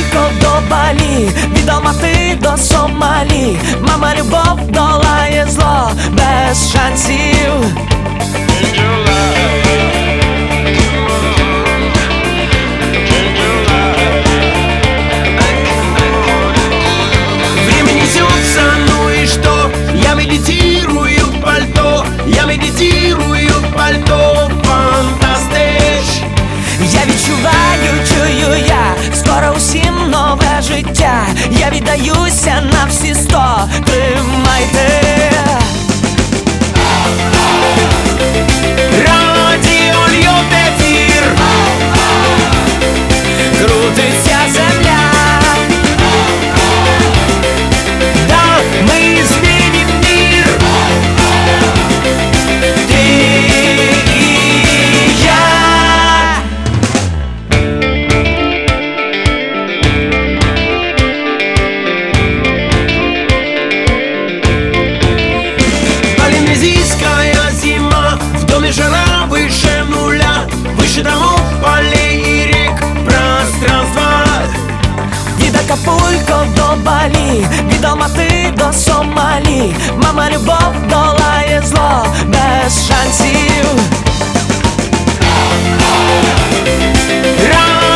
Акапулько до Балі, від Алмати до Сомалі. Мама, любов долає зло без шансів. Времени тется, ну и что? Я медитирую в пальто, я медитирую в пальто, фантастич. Я відчуваю, чую я, скоро усім нове життя. Я віддаюся на всі 100, тримайте. Радіо льє ефір, крутиться земля. Да, ми зміним мир, ти і я. Полинезийская зима, в доме жара выше нуля, выше домов, полей и рек, пространства. Від Акапулько до Балі, від Алмати до Сомалі. Мама, любов долає зло без шансів.